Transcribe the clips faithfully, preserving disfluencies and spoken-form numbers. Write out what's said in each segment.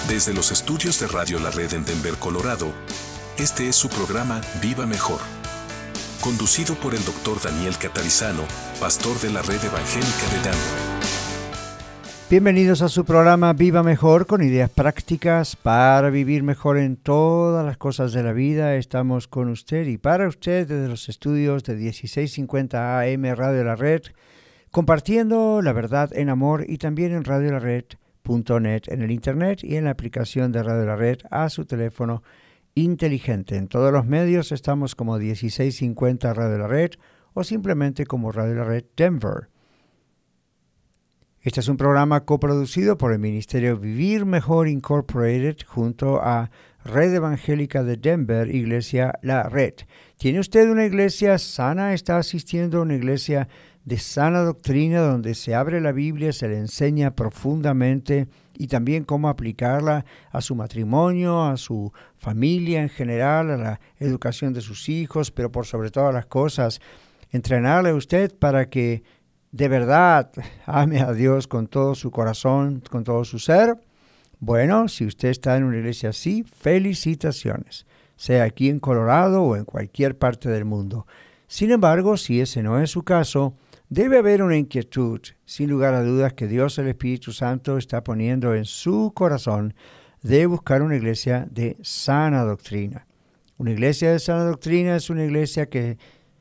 Desde los estudios de Radio La Red en Denver, Colorado, este es su programa Viva Mejor, conducido por el doctor Daniel Catarizano, pastor de la Red Evangélica de Denver. Bienvenidos a su programa Viva Mejor, con ideas prácticas para vivir mejor en todas las cosas de la vida. Estamos con usted y para usted desde los estudios de dieciséis cincuenta A M Radio La Red, compartiendo la verdad en amor, y también en radio la red punto net, en el internet y en la aplicación de Radio La Red a su teléfono inteligente. En todos los medios estamos como dieciséis cincuenta Radio La Red o simplemente como Radio La Red Denver. Este es un programa coproducido por el Ministerio Vivir Mejor Incorporated junto a Red Evangélica de Denver, Iglesia La Red. ¿Tiene usted una iglesia sana? ¿Está asistiendo a una iglesia de sana doctrina donde se abre la Biblia, se le enseña profundamente y también cómo aplicarla a su matrimonio, a su familia en general, a la educación de sus hijos, pero por sobre todas las cosas, entrenarle a usted para que de verdad ame a Dios con todo su corazón, con todo su ser? Bueno, si usted está en una iglesia así, felicitaciones, sea aquí en Colorado o en cualquier parte del mundo. Sin embargo, si ese no es su caso, debe haber una inquietud, sin lugar a dudas, que Dios, el Espíritu Santo, está poniendo en su corazón de buscar una iglesia de sana doctrina. Una iglesia de sana doctrina es una iglesia que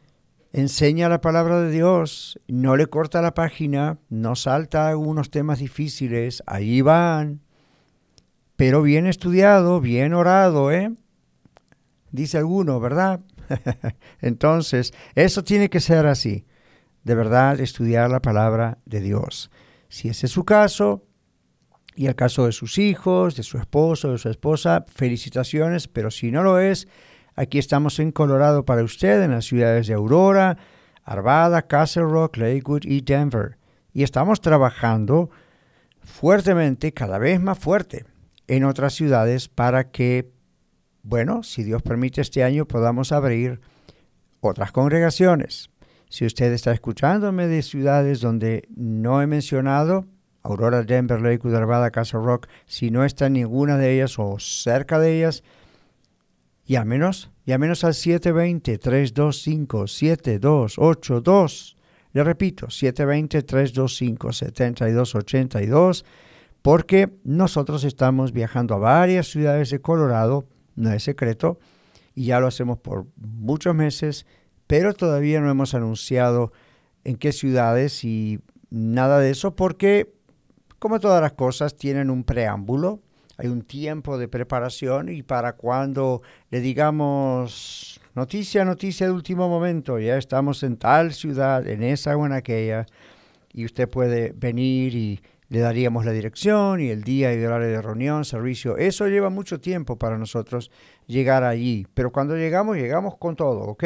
enseña la palabra de Dios, no le corta la página, no salta algunos temas difíciles, ahí van, pero bien estudiado, bien orado, ¿eh? Dice alguno, ¿verdad? Entonces, eso tiene que ser así, de verdad, estudiar la palabra de Dios. Si ese es su caso, y el caso de sus hijos, de su esposo, de su esposa, felicitaciones, pero si no lo es, aquí estamos en Colorado para usted, en las ciudades de Aurora, Arvada, Castle Rock, Lakewood y Denver. Y estamos trabajando fuertemente, cada vez más fuerte, en otras ciudades para que, bueno, si Dios permite este año, podamos abrir otras congregaciones. Si usted está escuchándome de ciudades donde no he mencionado, Aurora, Denver, Lakewood, Arvada, Castle Rock, si no está en ninguna de ellas o cerca de ellas, Llámenos, llámenos al siete dos cero, tres dos cinco, siete dos ocho dos. Le repito, siete dos cero, tres dos cinco, siete dos ocho dos, porque nosotros estamos viajando a varias ciudades de Colorado, no es secreto, y ya lo hacemos por muchos meses, pero todavía no hemos anunciado en qué ciudades y nada de eso, porque como todas las cosas tienen un preámbulo. Hay un tiempo de preparación y para cuando le digamos noticia, noticia de último momento, ya estamos en tal ciudad, en esa o en aquella, y usted puede venir y le daríamos la dirección y el día y el horario de reunión, servicio. Eso lleva mucho tiempo para nosotros llegar allí, pero cuando llegamos, llegamos con todo, ¿ok?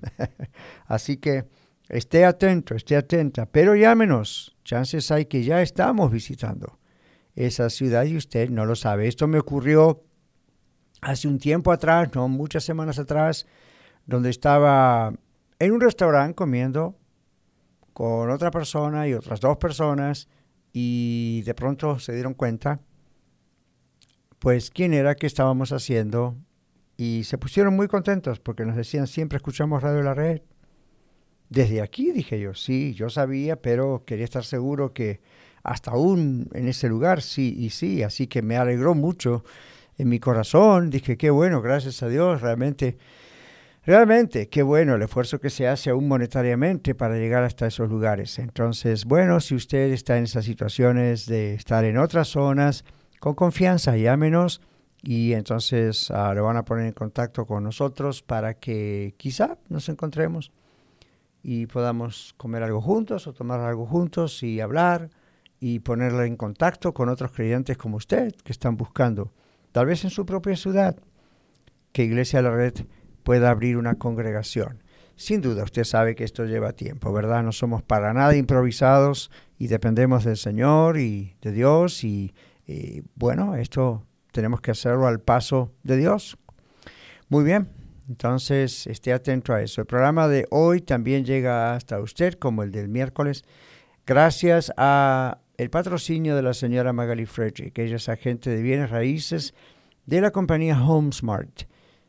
Así que esté atento, esté atenta, pero llámenos, chances hay que ya estamos visitando esa ciudad y usted no lo sabe. Esto me ocurrió hace un tiempo atrás, no muchas semanas atrás, donde estaba en un restaurante comiendo con otra persona y otras dos personas y de pronto se dieron cuenta pues quién era, qué estábamos haciendo y se pusieron muy contentos porque nos decían, siempre escuchamos Radio La Red. Desde aquí, dije yo, sí, yo sabía, pero quería estar seguro que hasta aún en ese lugar, sí y sí, así que me alegró mucho en mi corazón. Dije, qué bueno, gracias a Dios, realmente, realmente, qué bueno el esfuerzo que se hace aún monetariamente para llegar hasta esos lugares. Entonces, bueno, si usted está en esas situaciones de estar en otras zonas, con confianza, llámenos y entonces uh, lo van a poner en contacto con nosotros para que quizá nos encontremos y podamos comer algo juntos o tomar algo juntos y hablar y ponerle en contacto con otros creyentes como usted que están buscando, tal vez en su propia ciudad, que Iglesia La Red pueda abrir una congregación. Sin duda, usted sabe que esto lleva tiempo, ¿verdad? No somos para nada improvisados y dependemos del Señor y de Dios y, y bueno, esto tenemos que hacerlo al paso de Dios. Muy bien, entonces esté atento a eso. El programa de hoy también llega hasta usted como el del miércoles, gracias a el patrocinio de la señora Magali Frederick. Ella es agente de bienes raíces de la compañía HomeSmart.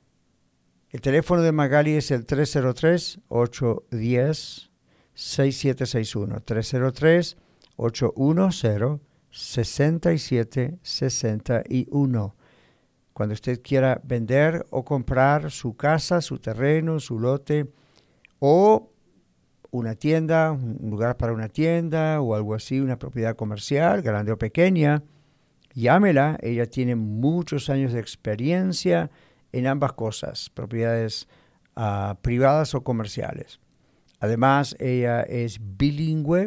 El teléfono de Magali es el tres cero tres, ocho uno cero, seis siete seis uno. tres cero tres, ocho uno cero, seis siete seis uno. Cuando usted quiera vender o comprar su casa, su terreno, su lote o una tienda, un lugar para una tienda o algo así, una propiedad comercial, grande o pequeña, llámela. Ella tiene muchos años de experiencia en ambas cosas, propiedades uh, privadas o comerciales. Además, ella es bilingüe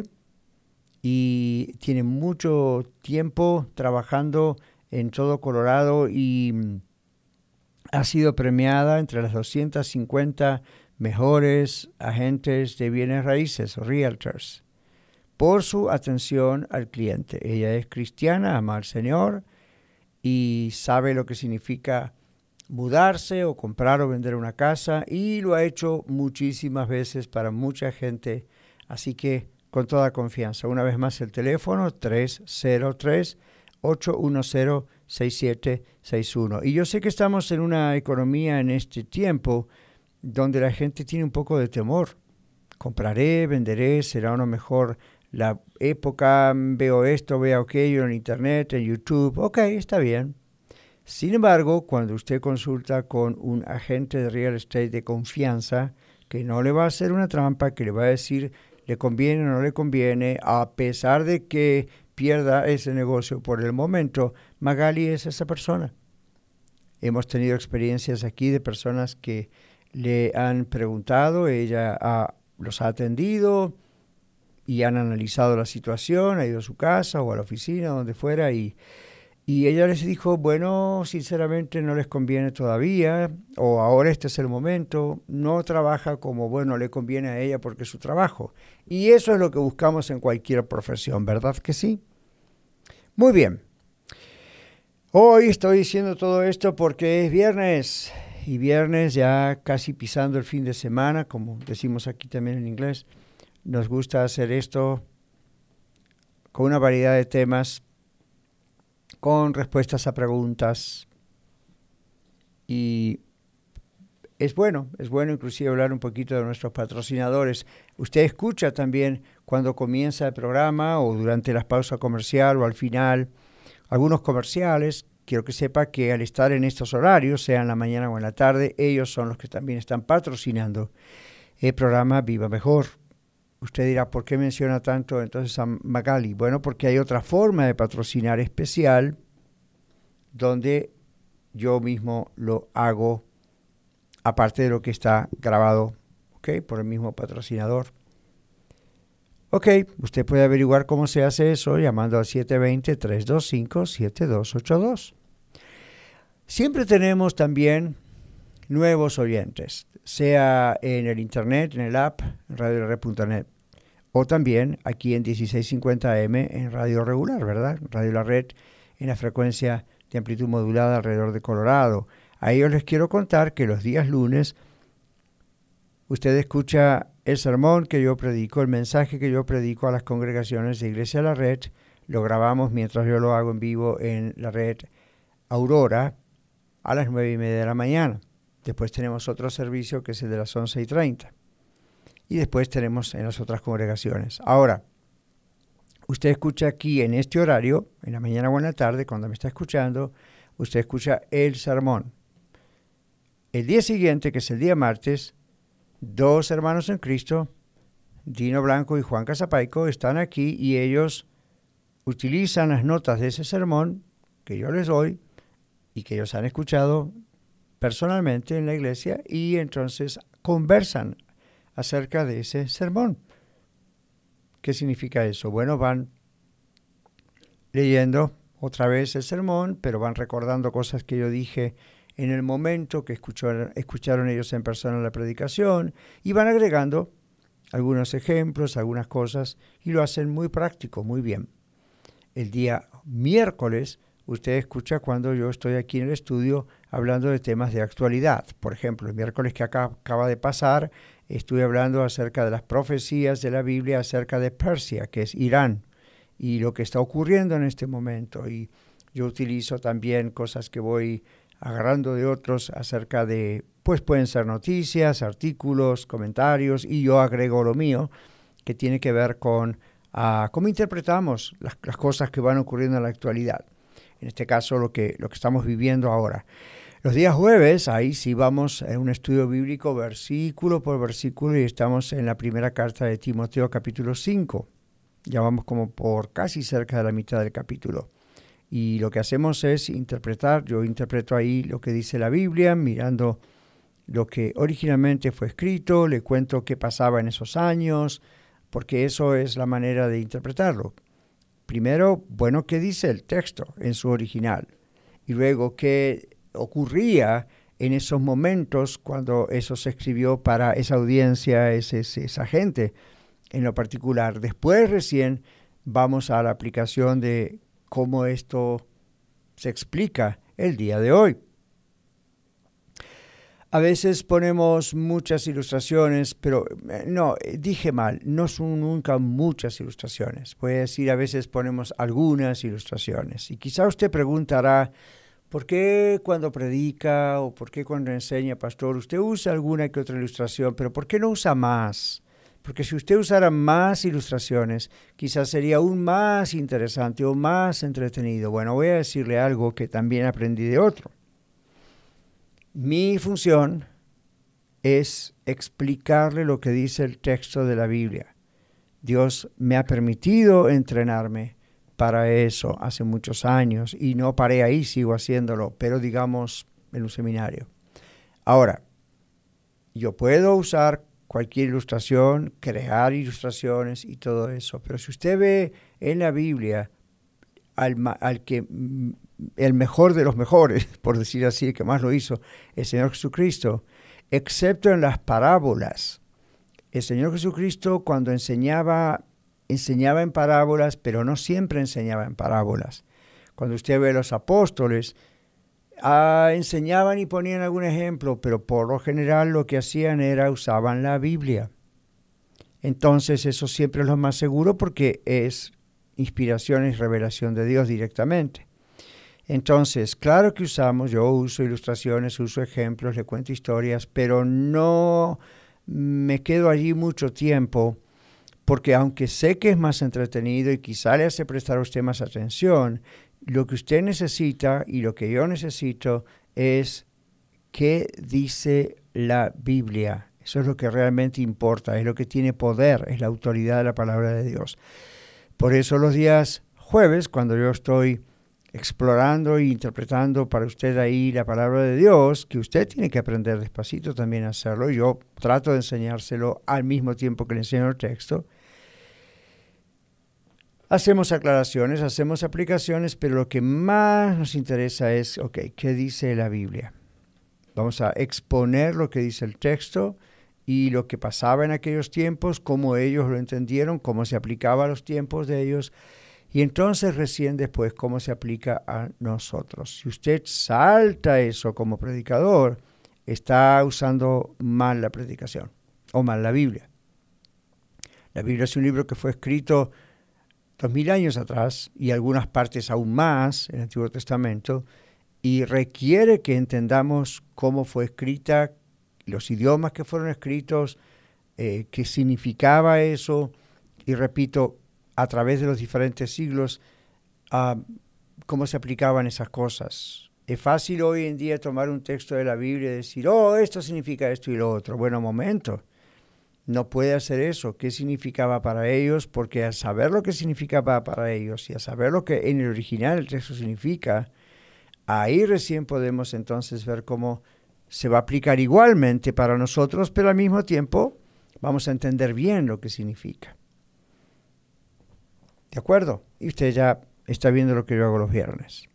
y tiene mucho tiempo trabajando en todo Colorado y mm, ha sido premiada entre las doscientas cincuenta mejores agentes de bienes raíces, realtors, por su atención al cliente. Ella es cristiana, ama al Señor y sabe lo que significa mudarse o comprar o vender una casa, y lo ha hecho muchísimas veces para mucha gente, así que con toda confianza. Una vez más el teléfono tres cero tres, ocho uno cero, seis siete seis uno. Y yo sé que estamos en una economía en este tiempo donde la gente tiene un poco de temor. Compraré, venderé, será una mejor la época, veo esto, veo aquello en internet, en YouTube. Ok, está bien. Sin embargo, cuando usted consulta con un agente de real estate de confianza, que no le va a hacer una trampa, que le va a decir le conviene o no le conviene, a pesar de que pierda ese negocio por el momento, Magali es esa persona. Hemos tenido experiencias aquí de personas que le han preguntado, ella ha, los ha atendido y han analizado la situación, ha ido a su casa o a la oficina, donde fuera, y, y ella les dijo, bueno, sinceramente no les conviene todavía, o ahora este es el momento. No trabaja como, bueno, le conviene a ella porque es su trabajo. Y eso es lo que buscamos en cualquier profesión, ¿verdad que sí? Muy bien. Hoy estoy diciendo todo esto porque es viernes, y viernes ya casi pisando el fin de semana, como decimos aquí también en inglés. Nos gusta hacer esto con una variedad de temas, con respuestas a preguntas, y es bueno, es bueno inclusive hablar un poquito de nuestros patrocinadores. Usted escucha también cuando comienza el programa o durante la pausa comercial o al final algunos comerciales. Quiero que sepa que al estar en estos horarios, sea en la mañana o en la tarde, ellos son los que también están patrocinando el programa Viva Mejor. Usted dirá, ¿por qué menciona tanto entonces a Magali? Bueno, porque hay otra forma de patrocinar especial donde yo mismo lo hago, aparte de lo que está grabado, ¿ok?, por el mismo patrocinador. Ok, usted puede averiguar cómo se hace eso llamando al siete dos cero, tres dos cinco, siete dos ocho dos. Siempre tenemos también nuevos oyentes, sea en el internet, en el app, en radio la red punto net, o también aquí en dieciséis cincuenta A M en radio regular, ¿verdad? Radio La Red en la frecuencia de amplitud modulada alrededor de Colorado. A ellos les quiero contar que los días lunes usted escucha el sermón que yo predico, el mensaje que yo predico a las congregaciones de Iglesia La Red. Lo grabamos mientras yo lo hago en vivo en la red Aurora a las nueve y media de la mañana. Después tenemos otro servicio que es el de las once y treinta. Y después tenemos en las otras congregaciones. Ahora, usted escucha aquí en este horario, en la mañana o en la tarde, cuando me está escuchando, usted escucha el sermón. El día siguiente, que es el día martes, dos hermanos en Cristo, Dino Blanco y Juan Casapaico, están aquí y ellos utilizan las notas de ese sermón que yo les doy y que ellos han escuchado personalmente en la iglesia, y entonces conversan acerca de ese sermón. ¿Qué significa eso? Bueno, van leyendo otra vez el sermón, pero van recordando cosas que yo dije en el momento que escucharon, escucharon ellos en persona la predicación, y van agregando algunos ejemplos, algunas cosas, y lo hacen muy práctico, muy bien. El día miércoles usted escucha cuando yo estoy aquí en el estudio hablando de temas de actualidad. Por ejemplo, el miércoles que acá, acaba de pasar, estuve hablando acerca de las profecías de la Biblia acerca de Persia, que es Irán. y lo que está ocurriendo en este momento. Y yo utilizo también cosas que voy agarrando de otros acerca de, pues pueden ser noticias, artículos, comentarios, y yo agrego lo mío, que tiene que ver con uh, cómo interpretamos las, las cosas que van ocurriendo en la actualidad. En este caso, lo que, lo que estamos viviendo ahora. Los días jueves, ahí sí vamos en un estudio bíblico versículo por versículo y estamos en la primera carta de Timoteo capítulo cinco. Ya vamos como por casi cerca de la mitad del capítulo. Y lo que hacemos es interpretar, yo interpreto ahí lo que dice la Biblia, mirando lo que originalmente fue escrito, le cuento qué pasaba en esos años, porque eso es la manera de interpretarlo. Primero, bueno, qué dice el texto en su original, y luego qué ocurría en esos momentos cuando eso se escribió para esa audiencia, ese, esa gente en lo particular. Después recién vamos a la aplicación de cómo esto se explica el día de hoy. A veces ponemos muchas ilustraciones, pero no, dije mal, no son nunca muchas ilustraciones. Voy a decir, a veces ponemos algunas ilustraciones. Y quizá usted preguntará, ¿por qué cuando predica o por qué cuando enseña, pastor, usted usa alguna que otra ilustración, pero por qué no usa más? Porque si usted usara más ilustraciones, quizás sería aún más interesante o más entretenido. Bueno, voy a decirle algo que también aprendí de otro. Mi función es explicarle lo que dice el texto de la Biblia. Dios me ha permitido entrenarme para eso hace muchos años y no paré ahí, sigo haciéndolo, pero digamos en un seminario. Ahora, yo puedo usar cualquier ilustración, crear ilustraciones y todo eso, pero si usted ve en la Biblia al, al que el mejor de los mejores, por decir así, el que más lo hizo, el Señor Jesucristo, excepto en las parábolas. El Señor Jesucristo cuando enseñaba, enseñaba en parábolas, pero no siempre enseñaba en parábolas. Cuando usted ve a los apóstoles, ah, enseñaban y ponían algún ejemplo, pero por lo general lo que hacían era usaban la Biblia. Entonces eso siempre es lo más seguro porque es inspiración y revelación de Dios directamente. Entonces, claro que usamos, yo uso ilustraciones, uso ejemplos, le cuento historias, pero no me quedo allí mucho tiempo porque aunque sé que es más entretenido y quizá le hace prestar a usted más atención, lo que usted necesita y lo que yo necesito es qué dice la Biblia. Eso es lo que realmente importa, es lo que tiene poder, es la autoridad de la palabra de Dios. Por eso los días jueves, cuando yo estoy explorando e interpretando para usted ahí la palabra de Dios, que usted tiene que aprender despacito también a hacerlo, yo trato de enseñárselo al mismo tiempo que le enseño el texto. Hacemos aclaraciones, hacemos aplicaciones, pero lo que más nos interesa es, ok, ¿qué dice la Biblia? Vamos a exponer lo que dice el texto y lo que pasaba en aquellos tiempos, cómo ellos lo entendieron, cómo se aplicaba a los tiempos de ellos, y entonces recién después cómo se aplica a nosotros. Si usted salta eso como predicador, está usando mal la predicación o mal la Biblia. La Biblia es un libro que fue escrito dos mil años atrás y algunas partes aún más en el Antiguo Testamento y requiere que entendamos cómo fue escrita, los idiomas que fueron escritos, eh, qué significaba eso y repito, a través de los diferentes siglos, uh, cómo se aplicaban esas cosas. Es fácil hoy en día tomar un texto de la Biblia y decir, oh, esto significa esto y lo otro. Bueno, momento. No puede hacer eso. ¿Qué significaba para ellos? Porque al saber lo que significaba para ellos y al saber lo que en el original el texto significa, ahí recién podemos entonces ver cómo se va a aplicar igualmente para nosotros, pero al mismo tiempo vamos a entender bien lo que significa. ¿De acuerdo? Y usted ya está viendo lo que yo hago los viernes.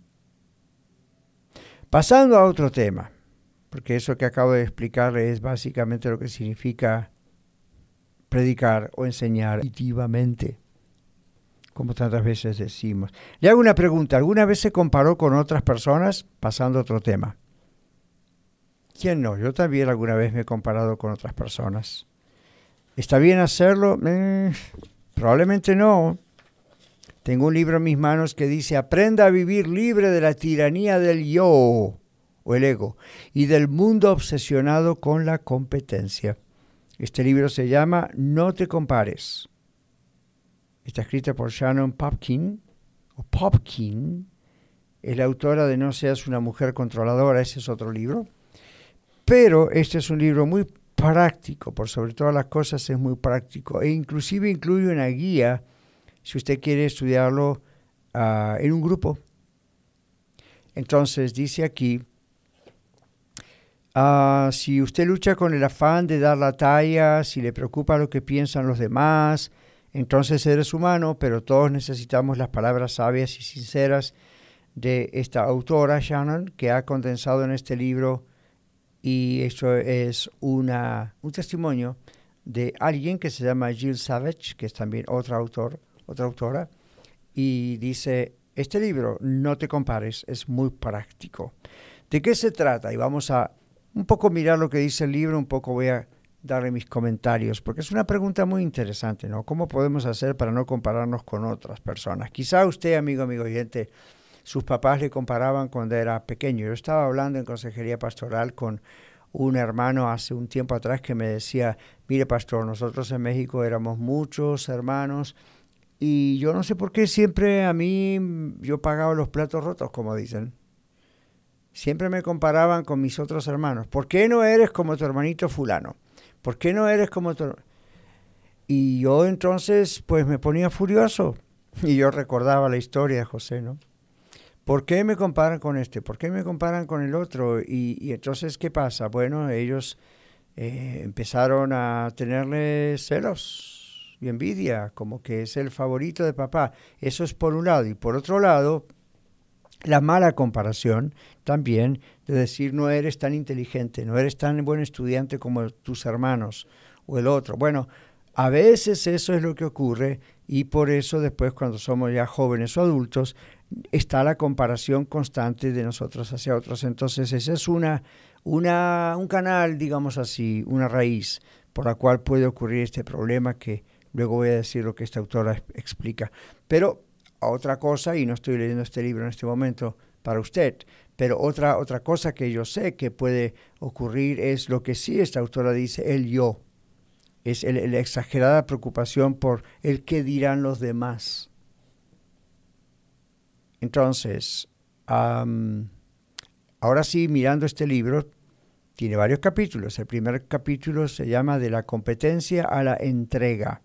Pasando a otro tema, porque eso que acabo de explicarle es básicamente lo que significa predicar o enseñar activamente, como tantas veces decimos. Le hago una pregunta. ¿Alguna vez se comparó con otras personas? Pasando a otro tema. ¿Quién no? Yo también alguna vez me he comparado con otras personas. ¿Está bien hacerlo? Eh, probablemente no. Tengo un libro en mis manos que dice, aprenda a vivir libre de la tiranía del yo, o el ego, y del mundo obsesionado con la competencia. Este libro se llama No te compares. Está escrita por Shannon Popkin, o Popkin. Es la autora de No seas una mujer controladora, ese es otro libro. Pero este es un libro muy práctico, por sobre todas las cosas es muy práctico. E inclusive incluye una guía, si usted quiere estudiarlo uh, en un grupo. Entonces dice aquí, uh, si usted lucha con el afán de dar la talla, si le preocupa lo que piensan los demás, entonces eres humano, pero todos necesitamos las palabras sabias y sinceras de esta autora, Shannon, que ha condensado en este libro, y esto es una, un testimonio de alguien que se llama Jill Savage, que es también otra, autor, otra autora, y dice, este libro, No te compares, es muy práctico. ¿De qué se trata? Y vamos a un poco mirar lo que dice el libro, un poco voy a darle mis comentarios, porque es una pregunta muy interesante, ¿no? ¿Cómo podemos hacer para no compararnos con otras personas? Quizá usted, amigo, amigo oyente, sus papás le comparaban cuando era pequeño. Yo estaba hablando en consejería pastoral con un hermano hace un tiempo atrás que me decía, mire pastor, nosotros en México éramos muchos hermanos y yo no sé por qué siempre a mí yo pagaba los platos rotos, como dicen. Siempre me comparaban con mis otros hermanos. ¿Por qué no eres como tu hermanito fulano? ¿Por qué no eres como tu...? Y yo entonces pues me ponía furioso y yo recordaba la historia de José, ¿no? ¿Por qué me comparan con este? ¿Por qué me comparan con el otro? Y, y entonces, ¿qué pasa? Bueno, ellos eh, empezaron a tenerle celos y envidia, como que es el favorito de papá. Eso es por un lado. Y por otro lado, la mala comparación también de decir no eres tan inteligente, no eres tan buen estudiante como tus hermanos o el otro. Bueno, a veces eso es lo que ocurre y por eso después cuando somos ya jóvenes o adultos está la comparación constante de nosotros hacia otros. Entonces ese es una, una, un canal, digamos así, una raíz por la cual puede ocurrir este problema que luego voy a decir lo que esta autora explica. Pero otra cosa, y no estoy leyendo este libro en este momento para usted, pero otra, otra cosa que yo sé que puede ocurrir es lo que sí esta autora dice, el yo. Es el, la exagerada preocupación por el qué dirán los demás. Entonces, um, ahora sí, mirando este libro, tiene varios capítulos. El primer capítulo se llama De la competencia a la entrega.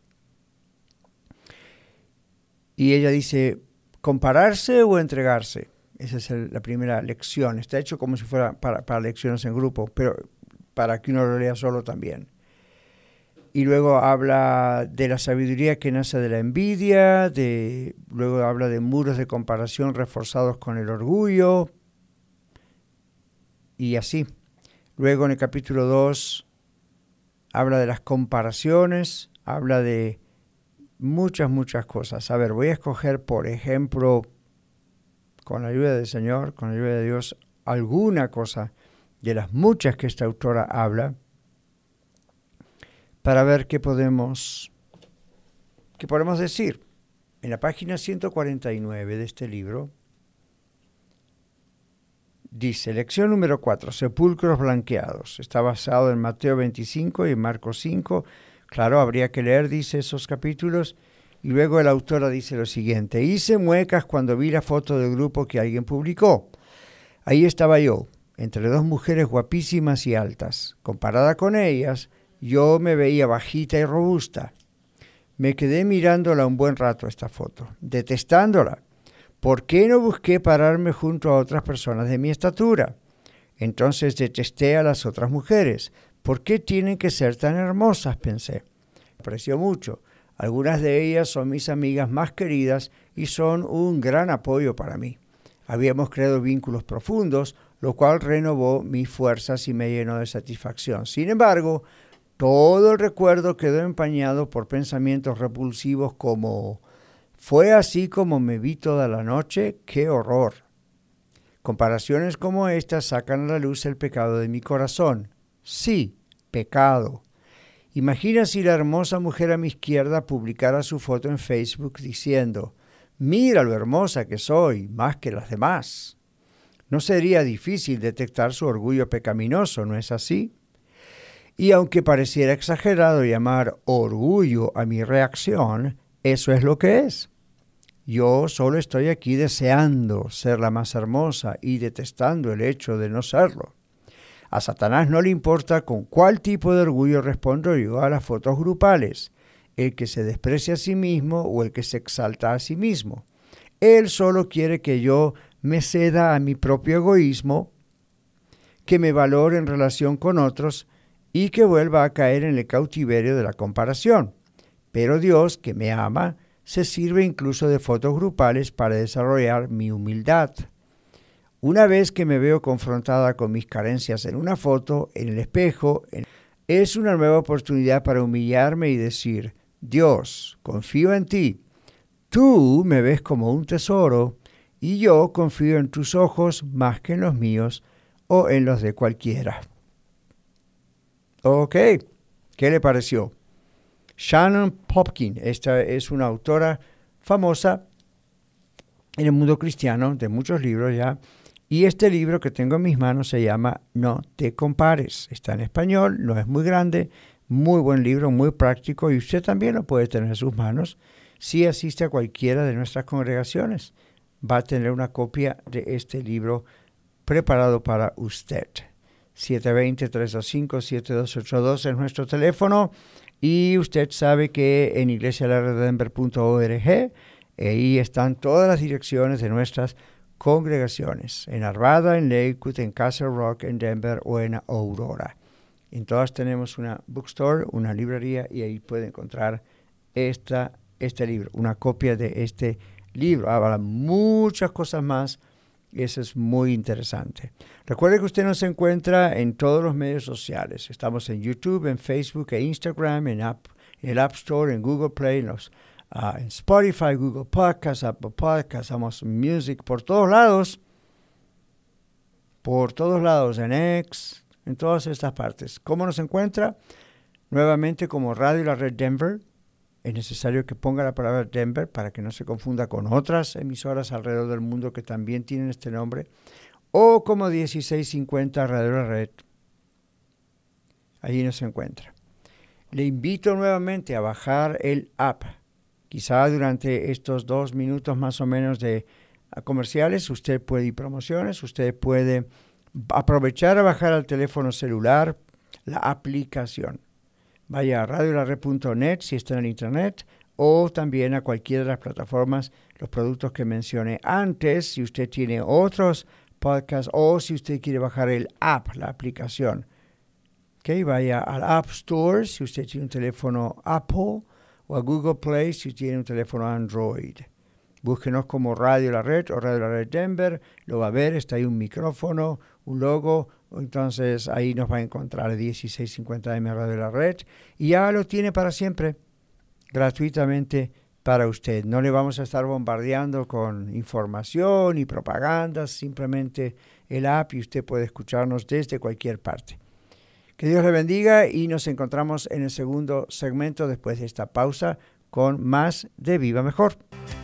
Y ella dice, ¿compararse o entregarse? Esa es el, la primera lección. Está hecho como si fuera para, para lecciones en grupo, pero para que uno lo lea solo también. Y luego habla de la sabiduría que nace de la envidia, de, luego habla de muros de comparación reforzados con el orgullo, y así. Luego en el capítulo dos habla de las comparaciones, habla de muchas, muchas cosas. A ver, voy a escoger, por ejemplo, con la ayuda del Señor, con la ayuda de Dios, alguna cosa de las muchas que esta autora habla, para ver qué podemos, qué podemos decir. En la página ciento cuarenta y nueve de este libro, dice, lección número cuatro, sepulcros blanqueados. Está basado en Mateo veinticinco y en Marcos cinco. Claro, habría que leer, dice, esos capítulos. Y luego la autora dice lo siguiente, hice muecas cuando vi la foto del grupo que alguien publicó. Ahí estaba yo, entre dos mujeres guapísimas y altas. Comparada con ellas, yo me veía bajita y robusta. Me quedé mirándola un buen rato esta foto, detestándola. ¿Por qué no busqué pararme junto a otras personas de mi estatura? Entonces detesté a las otras mujeres. ¿Por qué tienen que ser tan hermosas?, pensé. Me aprecio mucho. Algunas de ellas son mis amigas más queridas y son un gran apoyo para mí. Habíamos creado vínculos profundos, lo cual renovó mis fuerzas y me llenó de satisfacción. Sin embargo, todo el recuerdo quedó empañado por pensamientos repulsivos como «¿Fue así como me vi toda la noche? ¡Qué horror!». Comparaciones como estas sacan a la luz el pecado de mi corazón. Sí, pecado. Imagina si la hermosa mujer a mi izquierda publicara su foto en Facebook diciendo Mira lo hermosa que soy, más que las demás. No sería difícil detectar su orgullo pecaminoso, ¿no es así? Y aunque pareciera exagerado llamar orgullo a mi reacción, eso es lo que es. Yo solo estoy aquí deseando ser la más hermosa y detestando el hecho de no serlo. A Satanás no le importa con cuál tipo de orgullo respondo yo a las fotos grupales, el que se desprecia a sí mismo o el que se exalta a sí mismo. Él solo quiere que yo me ceda a mi propio egoísmo, que me valore en relación con otros y que vuelva a caer en el cautiverio de la comparación. Pero Dios, que me ama, se sirve incluso de fotos grupales para desarrollar mi humildad. Una vez que me veo confrontada con mis carencias en una foto, en el espejo, en... es una nueva oportunidad para humillarme y decir, Dios, confío en ti. Tú me ves como un tesoro y yo confío en tus ojos más que en los míos o en los de cualquiera. Ok, ¿qué le pareció? Shannon Popkin, esta es una autora famosa en el mundo cristiano, de muchos libros ya, y este libro que tengo en mis manos se llama No te compares. Está en español, no es muy grande, muy buen libro, muy práctico, y usted también lo puede tener en sus manos si asiste a cualquiera de nuestras congregaciones. Va a tener una copia de este libro preparado para usted. siete dos cero, tres dos cinco, siete dos ocho dos es nuestro teléfono. Y usted sabe que en iglesia la red denver punto org, ahí están todas las direcciones de nuestras congregaciones, en Arvada, en Lakewood, en Castle Rock, en Denver o en Aurora. En todas tenemos una bookstore, una librería, y ahí puede encontrar esta, este libro, una copia de este libro. Habla muchas cosas más. Eso es muy interesante. Recuerde que usted nos encuentra en todos los medios sociales. Estamos en YouTube, en Facebook, en Instagram, en, App, en el App Store, en Google Play, en, los, uh, en Spotify, Google Podcasts, Apple Podcasts, Amazon Music, por todos lados. Por todos lados, en X, en todas estas partes. ¿Cómo nos encuentra? Nuevamente como Radio La Red Denver. Es necesario que ponga la palabra Denver para que no se confunda con otras emisoras alrededor del mundo que también tienen este nombre. O como dieciséis cincuenta Radio La Red. Allí nos encuentra. Le invito nuevamente a bajar el app. Quizá durante estos dos minutos más o menos de comerciales usted puede ir promociones. Usted puede aprovechar a bajar al teléfono celular la aplicación. Vaya a radio la red punto net si está en el internet o también a cualquiera de las plataformas, los productos que mencioné antes. Si usted tiene otros podcasts o si usted quiere bajar el app, la aplicación. Okay, vaya al App Store si usted tiene un teléfono Apple o a Google Play si tiene un teléfono Android. Búsquenos como Radio La Red o Radio La Red Denver. Lo va a ver, está ahí un micrófono, un logo. Entonces ahí nos va a encontrar dieciséis cincuenta M Radio La Red y ya lo tiene para siempre, gratuitamente para usted. No le vamos a estar bombardeando con información y propaganda, simplemente el app y usted puede escucharnos desde cualquier parte. Que Dios le bendiga y nos encontramos en el segundo segmento después de esta pausa con más de Viva Mejor.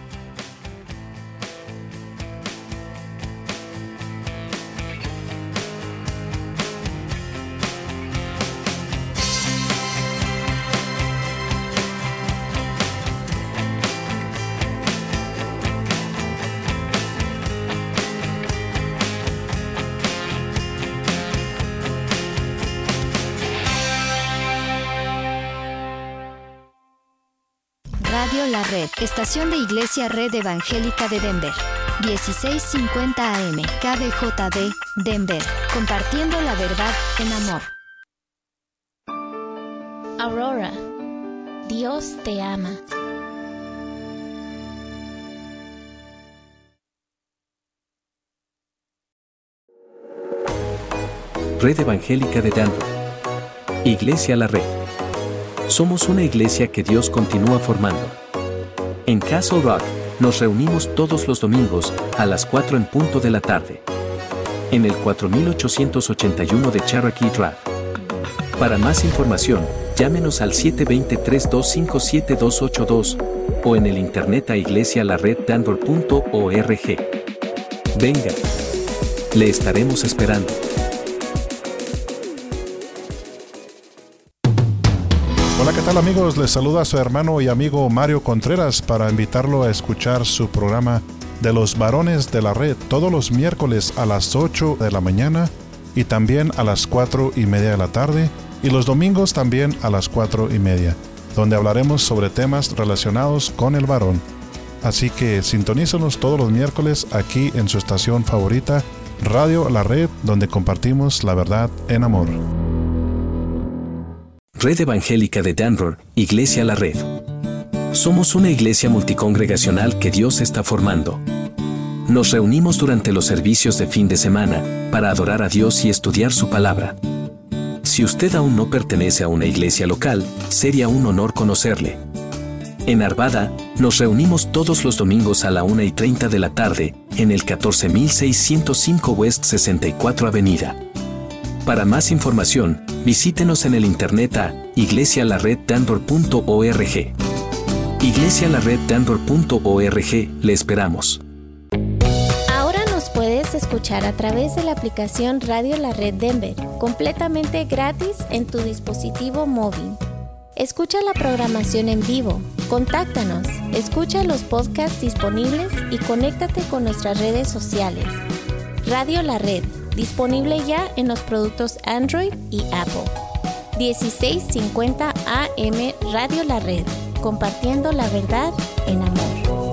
Radio La Red, estación de Iglesia Red Evangélica de Denver. dieciséis cincuenta A M, K B J D, Denver. Compartiendo la verdad en amor. Aurora, Dios te ama. Red Evangélica de Denver. Iglesia La Red. Somos una iglesia que Dios continúa formando. En Castle Rock, nos reunimos todos los domingos a las cuatro en punto de la tarde. En el cuatro mil ochocientos ochenta y uno de Cherokee Drive. Para más información, llámenos al siete dos cero, tres dos cinco, siete dos ocho dos o en el internet a iglesia la red denver punto org. Venga, le estaremos esperando. Hola, ¿qué tal amigos? Les saluda su hermano y amigo Mario Contreras para invitarlo a escuchar su programa de los varones de la red todos los miércoles a las ocho de la mañana y también a las cuatro y media de la tarde y los domingos también a las cuatro y media, donde hablaremos sobre temas relacionados con el varón. Así que sintonízanos todos los miércoles aquí en su estación favorita, Radio La Red, donde compartimos la verdad en amor. Red Evangélica de Denver, Iglesia La Red. Somos una iglesia multicongregacional que Dios está formando. Nos reunimos durante los servicios de fin de semana para adorar a Dios y estudiar su palabra. Si usted aún no pertenece a una iglesia local, sería un honor conocerle. En Arvada, nos reunimos todos los domingos a la una y treinta de la tarde, en el catorce mil seiscientos cinco West sesenta y cuatro Avenida. Para más información, visítenos en el internet a iglesia la red denver punto org. iglesia la red denver punto org, le esperamos. Ahora nos puedes escuchar a través de la aplicación Radio La Red Denver, completamente gratis en tu dispositivo móvil. Escucha la programación en vivo, contáctanos, escucha los podcasts disponibles y conéctate con nuestras redes sociales. Radio La Red, disponible ya en los productos Android y Apple. dieciséis cincuenta A M Radio La Red, compartiendo la verdad en amor.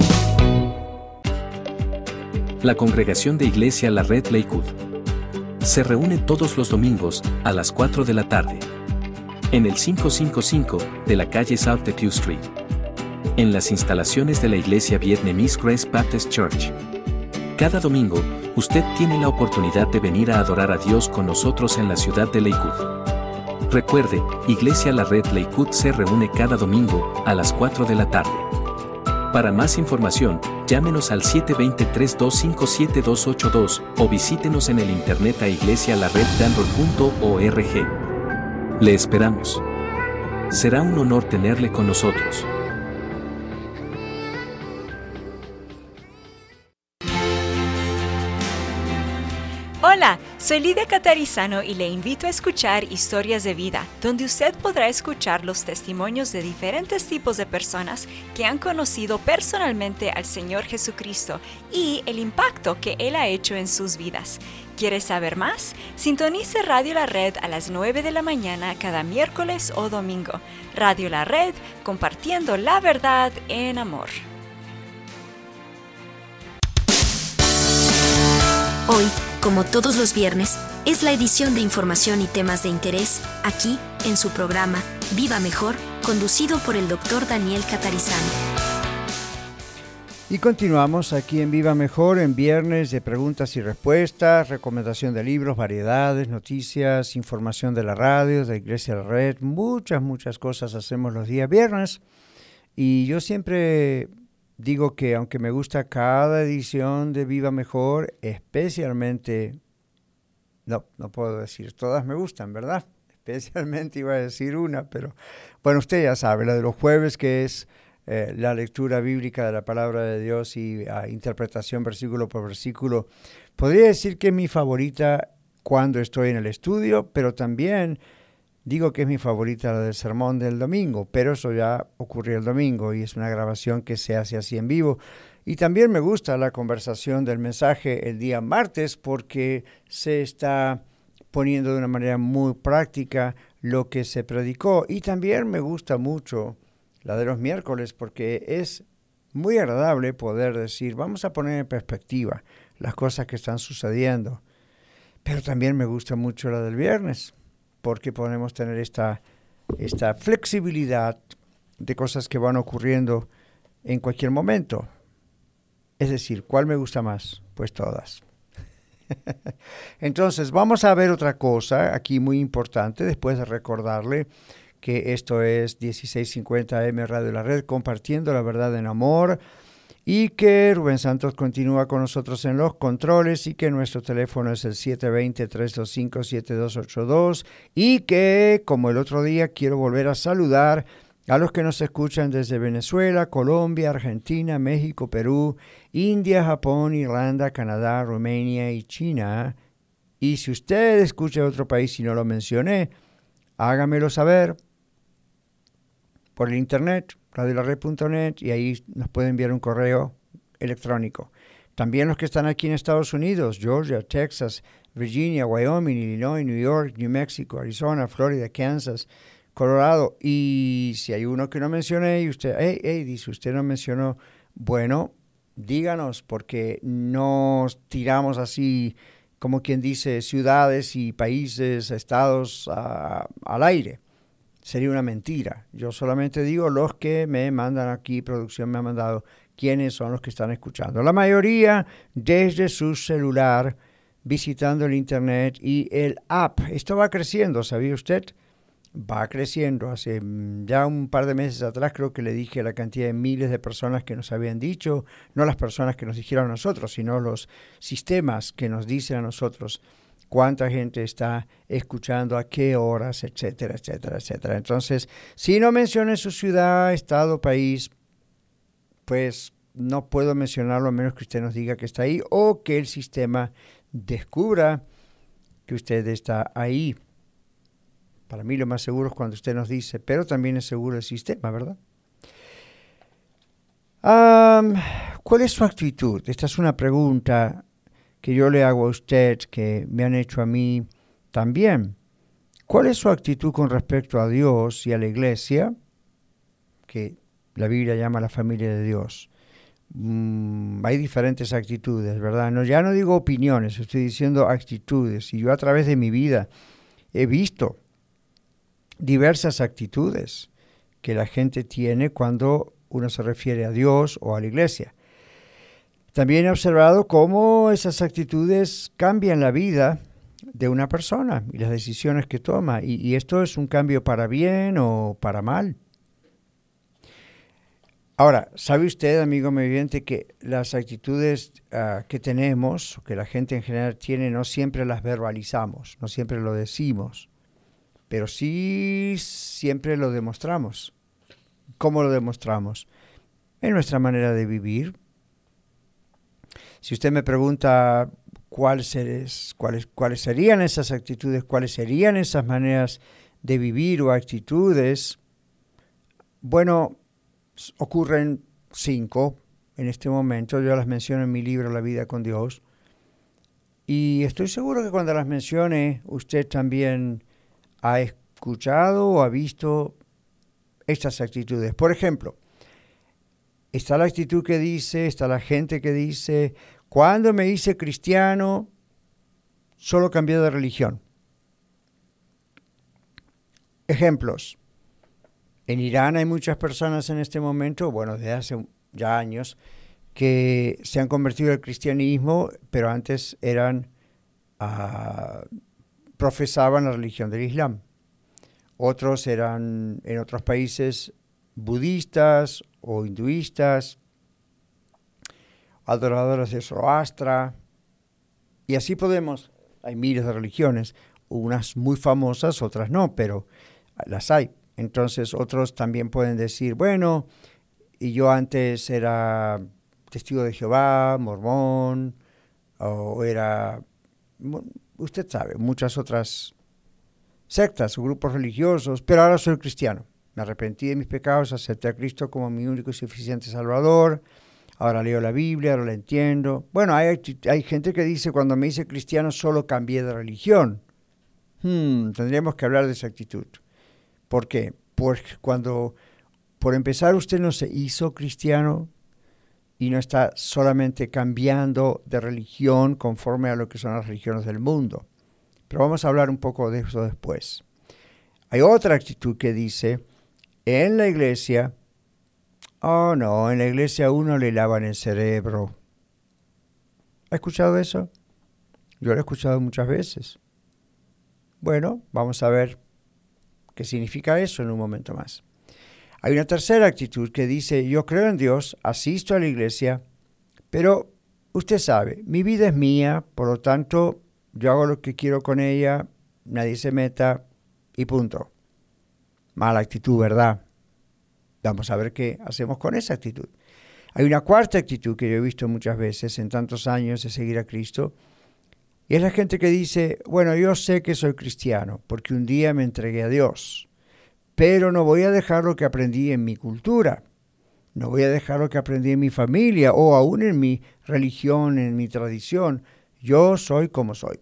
La congregación de Iglesia La Red Lakewood se reúne todos los domingos a las cuatro de la tarde en el quinientos cincuenta y cinco de la calle South de Pew Street, en las instalaciones de la iglesia Vietnamese Grace Baptist Church. Cada domingo, usted tiene la oportunidad de venir a adorar a Dios con nosotros en la ciudad de Lakewood. Recuerde, Iglesia La Red Lakewood se reúne cada domingo a las cuatro de la tarde. Para más información, llámenos al siete dos cero, tres dos cinco, siete dos ocho dos o visítenos en el internet a iglesia la red denver punto org. Le esperamos. Será un honor tenerle con nosotros. Hola, soy Lidia Catarizano y le invito a escuchar Historias de Vida, donde usted podrá escuchar los testimonios de diferentes tipos de personas que han conocido personalmente al Señor Jesucristo y el impacto que Él ha hecho en sus vidas. ¿Quieres saber más? Sintonice Radio La Red a las nueve de la mañana cada miércoles o domingo. Radio La Red, compartiendo la verdad en amor. Hoy, como todos los viernes, es la edición de información y temas de interés aquí en su programa Viva Mejor, conducido por el doctor Daniel Catarizano. Y continuamos aquí en Viva Mejor, en viernes de preguntas y respuestas, recomendación de libros, variedades, noticias, información de la radio, de Iglesia La Red, muchas, muchas cosas hacemos los días viernes. Y yo siempre digo que aunque me gusta cada edición de Viva Mejor, especialmente, no, no puedo decir todas me gustan, ¿verdad? Especialmente iba a decir una, pero bueno, usted ya sabe, la de los jueves, que es eh, la lectura bíblica de la palabra de Dios y uh, interpretación versículo por versículo. Podría decir que es mi favorita cuando estoy en el estudio, pero también digo que es mi favorita la del sermón del domingo, pero eso ya ocurrió el domingo y es una grabación que se hace así en vivo. Y también me gusta la conversación del mensaje el día martes porque se está poniendo de una manera muy práctica lo que se predicó. Y también me gusta mucho la de los miércoles porque es muy agradable poder decir, vamos a poner en perspectiva las cosas que están sucediendo. Pero también me gusta mucho la del viernes, porque podemos tener esta, esta flexibilidad de cosas que van ocurriendo en cualquier momento. Es decir, ¿cuál me gusta más? Pues todas. Entonces, vamos a ver otra cosa aquí muy importante, después de recordarle que esto es dieciséis cincuenta A M Radio La Red, compartiendo la verdad en amor. y que Rubén Santos continúa con nosotros en los controles y que nuestro teléfono es el siete dos cero, tres dos cinco, siete dos ocho dos y que, como el otro día, quiero volver a saludar a los que nos escuchan desde Venezuela, Colombia, Argentina, México, Perú, India, Japón, Irlanda, Canadá, Rumania y China. Y si usted escucha de otro país y no lo mencioné, hágamelo saber por el internet, radio la red punto net, y ahí nos puede enviar un correo electrónico. También los que están aquí en Estados Unidos, Georgia, Texas, Virginia, Wyoming, Illinois, New York, New Mexico, Arizona, Florida, Kansas, Colorado. Y si hay uno que no mencioné y usted, hey, hey, dice, usted no mencionó, bueno, díganos, porque nos tiramos así, como quien dice, ciudades y países, estados uh, al aire. Sería una mentira. Yo solamente digo los que me mandan aquí, producción me ha mandado, quiénes son los que están escuchando. La mayoría desde su celular, visitando el internet y el app. Esto va creciendo, ¿sabía usted? Va creciendo. Hace ya un par de meses atrás creo que le dije la cantidad de miles de personas que nos habían dicho, no las personas que nos dijeron a nosotros, sino los sistemas que nos dicen a nosotros cuánta gente está escuchando, a qué horas, etcétera, etcétera, etcétera. Entonces, si no mencioné su ciudad, estado, país, pues no puedo mencionarlo a menos que usted nos diga que está ahí o que el sistema descubra que usted está ahí. Para mí lo más seguro es cuando usted nos dice, pero también es seguro el sistema, ¿verdad? Um, ¿Cuál es su actitud? Esta es una pregunta que yo le hago a usted, que me han hecho a mí también. ¿Cuál es su actitud con respecto a Dios y a la iglesia, que la Biblia llama la familia de Dios? Mm, hay diferentes actitudes, ¿verdad? No, ya no digo opiniones, estoy diciendo actitudes. Y yo a través de mi vida he visto diversas actitudes que la gente tiene cuando uno se refiere a Dios o a la iglesia. También he observado cómo esas actitudes cambian la vida de una persona y las decisiones que toma. Y, y esto es un cambio para bien o para mal. Ahora, ¿sabe usted, amigo oyente, que las actitudes uh, que tenemos, que la gente en general tiene, no siempre las verbalizamos, no siempre lo decimos, pero sí siempre lo demostramos? ¿Cómo lo demostramos? En nuestra manera de vivir. Si usted me pregunta cuáles, cuáles, cuáles serían esas actitudes, cuáles serían esas maneras de vivir o actitudes, bueno, ocurren cinco en este momento. Yo las menciono en mi libro La vida con Dios. Y estoy seguro que cuando las mencione, usted también ha escuchado o ha visto estas actitudes. Por ejemplo, está la actitud que dice, está la gente que dice, cuando me hice cristiano, solo cambié de religión. Ejemplos. En Irán hay muchas personas en este momento, bueno, desde hace ya años, que se han convertido al cristianismo, pero antes eran, uh, profesaban la religión del Islam. Otros eran, en otros países, budistas o hinduistas, adoradores de Zoroastra, y así podemos, hay miles de religiones, unas muy famosas, otras no, pero las hay. Entonces otros también pueden decir, bueno, y yo antes era testigo de Jehová, mormón, o era, usted sabe, muchas otras sectas o grupos religiosos, pero ahora soy cristiano. Me arrepentí de mis pecados, acepté a Cristo como mi único y suficiente Salvador. Ahora leo la Biblia, ahora la entiendo. Bueno, hay, hay gente que dice, cuando me hice cristiano solo cambié de religión. Hmm, tendríamos que hablar de esa actitud. ¿Por qué? Porque cuando, por empezar, usted no se hizo cristiano y no está solamente cambiando de religión conforme a lo que son las religiones del mundo. Pero vamos a hablar un poco de eso después. Hay otra actitud que dice, en la iglesia, oh no, en la iglesia a uno le lavan el cerebro. ¿Ha escuchado eso? Yo lo he escuchado muchas veces. Bueno, vamos a ver qué significa eso en un momento más. Hay una tercera actitud que dice, yo creo en Dios, asisto a la iglesia, pero usted sabe, mi vida es mía, por lo tanto, yo hago lo que quiero con ella, nadie se meta y punto. Mala actitud, ¿verdad? Vamos a ver qué hacemos con esa actitud. Hay una cuarta actitud que yo he visto muchas veces en tantos años de seguir a Cristo, y es la gente que dice, bueno, yo sé que soy cristiano porque un día me entregué a Dios, pero no voy a dejar lo que aprendí en mi cultura, no voy a dejar lo que aprendí en mi familia o aún en mi religión, en mi tradición. Yo soy como soy.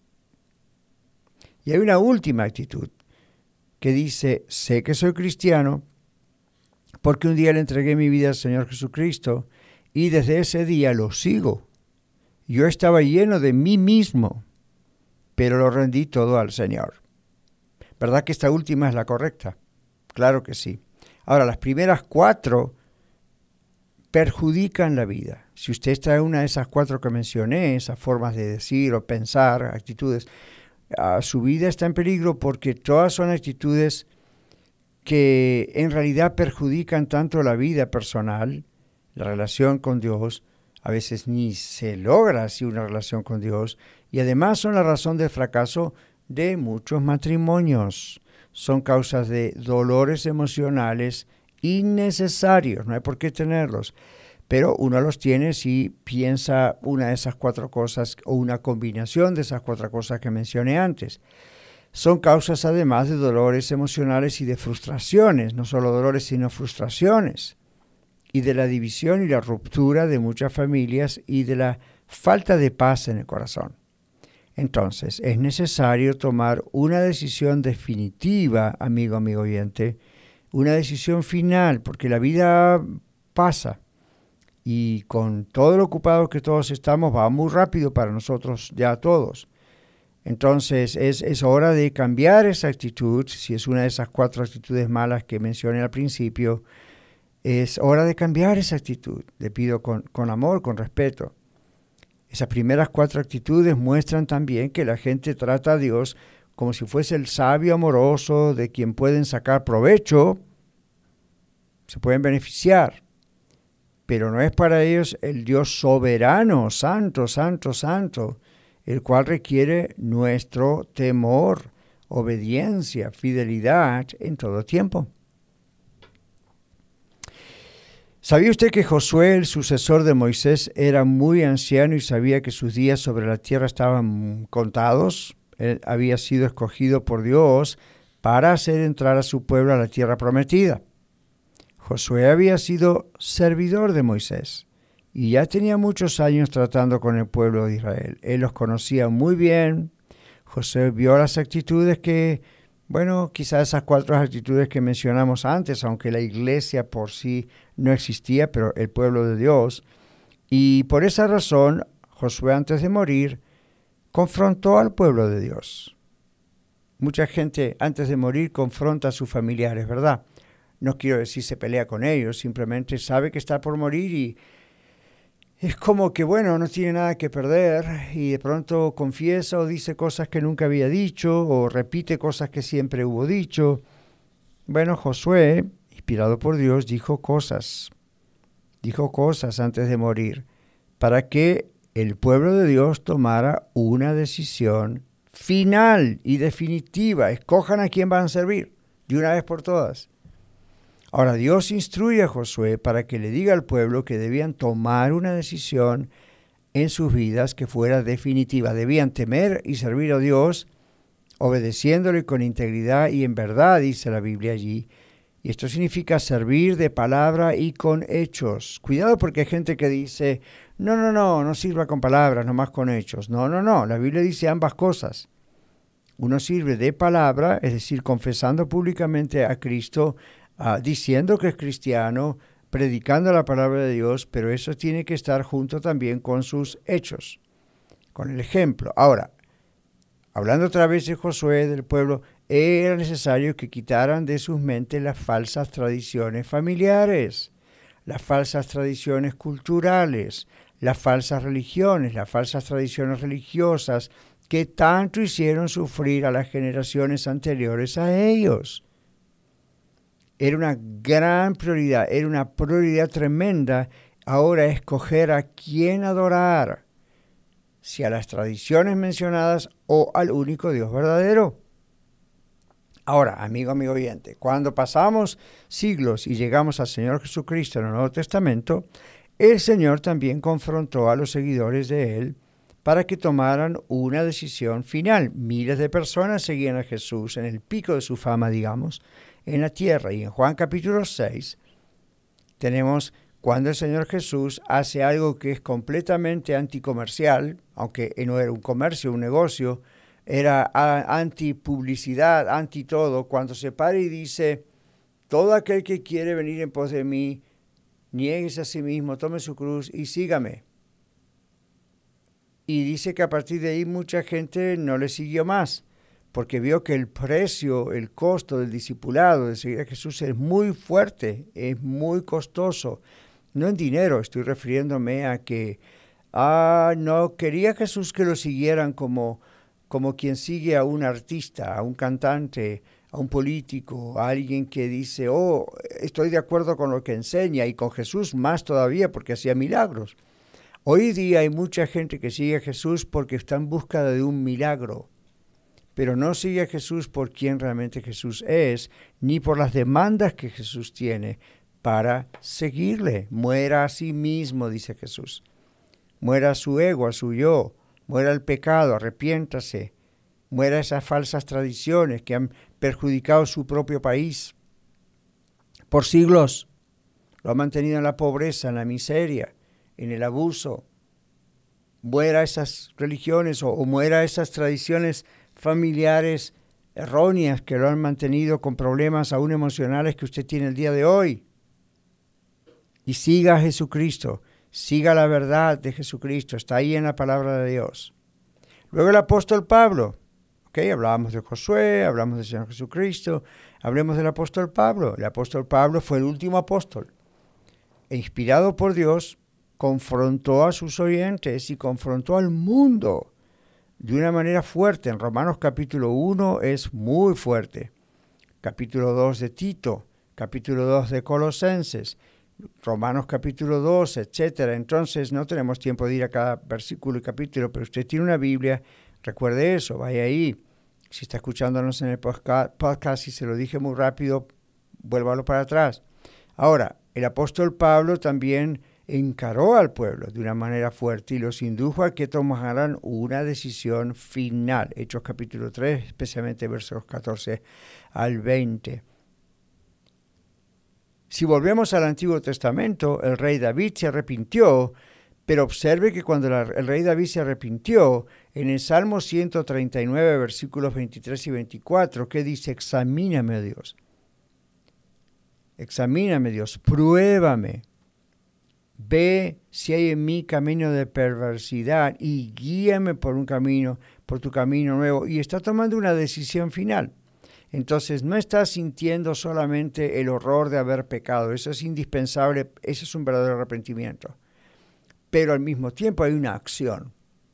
Y hay una última actitud que dice, sé que soy cristiano porque un día le entregué mi vida al Señor Jesucristo y desde ese día lo sigo. Yo estaba lleno de mí mismo, pero lo rendí todo al Señor. ¿Verdad que esta última es la correcta? Claro que sí. Ahora, las primeras cuatro perjudican la vida. Si usted está en una de esas cuatro que mencioné, esas formas de decir o pensar, actitudes, uh, su vida está en peligro porque todas son actitudes que en realidad perjudican tanto la vida personal, la relación con Dios, a veces ni se logra así una relación con Dios, y además son la razón del fracaso de muchos matrimonios. Son causas de dolores emocionales innecesarios, no hay por qué tenerlos, pero uno los tiene si piensa una de esas cuatro cosas o una combinación de esas cuatro cosas que mencioné antes. Son causas además de dolores emocionales y de frustraciones, no solo dolores sino frustraciones, y de la división y la ruptura de muchas familias y de la falta de paz en el corazón. Entonces, es necesario tomar una decisión definitiva, amigo, amigo oyente, una decisión final, porque la vida pasa y con todo lo ocupado que todos estamos, va muy rápido para nosotros ya todos. Entonces, es, es hora de cambiar esa actitud, si es una de esas cuatro actitudes malas que mencioné al principio, es hora de cambiar esa actitud. Le pido con, con amor, con respeto. Esas primeras cuatro actitudes muestran también que la gente trata a Dios como si fuese el sabio amoroso de quien pueden sacar provecho, se pueden beneficiar, pero no es para ellos el Dios soberano, santo, santo, santo, el cual requiere nuestro temor, obediencia, fidelidad en todo tiempo. ¿Sabía usted que Josué, el sucesor de Moisés, era muy anciano y sabía que sus días sobre la tierra estaban contados? Él había sido escogido por Dios para hacer entrar a su pueblo a la tierra prometida. Josué había sido servidor de Moisés y ya tenía muchos años tratando con el pueblo de Israel. Él los conocía muy bien. Josué vio las actitudes que, bueno, quizás esas cuatro actitudes que mencionamos antes, aunque la iglesia por sí no existía, pero el pueblo de Dios. Y por esa razón, Josué antes de morir, confrontó al pueblo de Dios. Mucha gente antes de morir confronta a sus familiares, ¿verdad? No quiero decir se pelea con ellos, simplemente sabe que está por morir y es como que, bueno, no tiene nada que perder y de pronto confiesa o dice cosas que nunca había dicho o repite cosas que siempre hubo dicho. Bueno, Josué, inspirado por Dios, dijo cosas, dijo cosas antes de morir para que el pueblo de Dios tomara una decisión final y definitiva. Escojan a quién van a servir de una vez por todas. Ahora, Dios instruye a Josué para que le diga al pueblo que debían tomar una decisión en sus vidas que fuera definitiva. Debían temer y servir a Dios, obedeciéndole con integridad y en verdad, dice la Biblia allí. Y esto significa servir de palabra y con hechos. Cuidado porque hay gente que dice, no, no, no, no sirva con palabras, nomás con hechos. No, no, no, la Biblia dice ambas cosas. Uno sirve de palabra, es decir, confesando públicamente a Cristo, Uh, diciendo que es cristiano, predicando la palabra de Dios, pero eso tiene que estar junto también con sus hechos, con el ejemplo. Ahora, hablando otra vez de Josué, del pueblo, era necesario que quitaran de sus mentes las falsas tradiciones familiares, las falsas tradiciones culturales, las falsas religiones, las falsas tradiciones religiosas que tanto hicieron sufrir a las generaciones anteriores a ellos. Era una gran prioridad, era una prioridad tremenda. Ahora escoger a quién adorar, si a las tradiciones mencionadas o al único Dios verdadero. Ahora, amigo, amigo oyente, cuando pasamos siglos y llegamos al Señor Jesucristo en el Nuevo Testamento, el Señor también confrontó a los seguidores de Él para que tomaran una decisión final. Miles de personas seguían a Jesús en el pico de su fama, digamos, en la tierra. Y en Juan capítulo seis tenemos cuando el Señor Jesús hace algo que es completamente anticomercial, aunque no era un comercio, un negocio, era antipublicidad, anti todo, cuando se para y dice, todo aquel que quiere venir en pos de mí, niéguese a sí mismo, tome su cruz y sígame. Y dice que a partir de ahí mucha gente no le siguió más, porque vio que el precio, el costo del discipulado, de seguir a Jesús es muy fuerte, es muy costoso. No en dinero, estoy refiriéndome a que ah, no quería Jesús que lo siguieran como, como quien sigue a un artista, a un cantante, a un político, a alguien que dice, oh, estoy de acuerdo con lo que enseña, y con Jesús más todavía porque hacía milagros. Hoy día hay mucha gente que sigue a Jesús porque está en busca de un milagro, pero no sigue a Jesús por quien realmente Jesús es, ni por las demandas que Jesús tiene para seguirle. Muera a sí mismo, dice Jesús. Muera a su ego, a su yo, muera el pecado, arrepiéntase, muera esas falsas tradiciones que han perjudicado su propio país. Por siglos lo ha mantenido en la pobreza, en la miseria, en el abuso. Muera esas religiones o, o muera esas tradiciones familiares erróneas que lo han mantenido con problemas aún emocionales que usted tiene el día de hoy. Y siga a Jesucristo, siga la verdad de Jesucristo, está ahí en la palabra de Dios. Luego el apóstol Pablo, ¿ok? Hablábamos de Josué, hablamos del Señor Jesucristo, hablemos del apóstol Pablo. El apóstol Pablo fue el último apóstol, e inspirado por Dios, confrontó a sus oyentes y confrontó al mundo de una manera fuerte. En Romanos capítulo uno es muy fuerte, capítulo dos de Tito, capítulo dos de Colosenses, Romanos capítulo dos, etcétera. Entonces no tenemos tiempo de ir a cada versículo y capítulo, pero usted tiene una Biblia, recuerde eso, vaya ahí. Si está escuchándonos en el podcast y se lo dije muy rápido, vuélvalo para atrás. Ahora, el apóstol Pablo también encaró al pueblo de una manera fuerte y los indujo a que tomaran una decisión final. Hechos capítulo tres, especialmente versos catorce al veinte. Si volvemos al Antiguo Testamento, el rey David se arrepintió, pero observe que cuando la, el rey David se arrepintió, en el Salmo ciento treinta y nueve, versículos veintitrés y veinticuatro, ¿qué dice? Examíname, Dios. Examíname, Dios, pruébame. Ve si hay en mí camino de perversidad y guíame por un camino, por tu camino nuevo. Y está tomando una decisión final. Entonces no está sintiendo solamente el horror de haber pecado. Eso es indispensable, ese es un verdadero arrepentimiento. Pero al mismo tiempo hay una acción.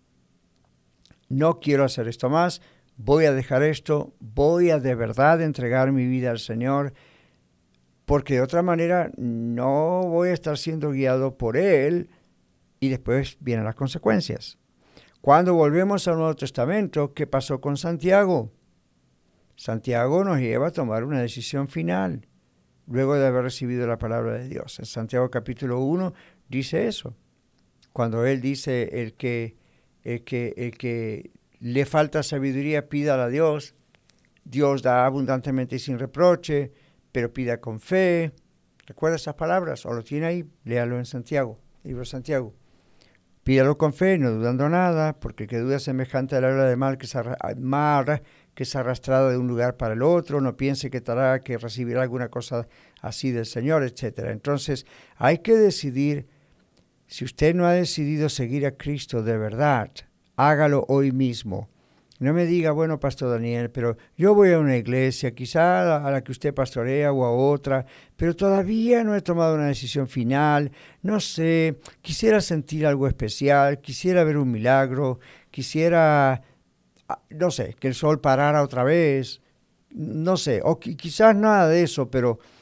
No quiero hacer esto más, voy a dejar esto, voy a de verdad entregar mi vida al Señor, porque de otra manera no voy a estar siendo guiado por Él y después vienen las consecuencias. Cuando volvemos al Nuevo Testamento, ¿qué pasó con Santiago? Santiago nos lleva a tomar una decisión final, luego de haber recibido la palabra de Dios. En Santiago capítulo uno dice eso. Cuando él dice, el que, el que, el que le falta sabiduría, pídala a Dios. Dios da abundantemente y sin reproche, pero pida con fe. ¿Recuerda esas palabras? ¿O lo tiene ahí? Léalo en Santiago, libro de Santiago. Pídalo con fe, no dudando nada, porque el que duda es semejante a la ola de mal que se arrastra, que es arrastrada de un lugar para el otro, no piense que estará, que recibirá alguna cosa así del Señor, etcétera. Entonces, hay que decidir, si usted no ha decidido seguir a Cristo de verdad, hágalo hoy mismo. No me diga, bueno, Pastor Daniel, pero yo voy a una iglesia, quizá a la que usted pastorea o a otra, pero todavía no he tomado una decisión final, no sé, quisiera sentir algo especial, quisiera ver un milagro, quisiera, no sé, que el sol parara otra vez, no sé, o quizás nada de eso, pero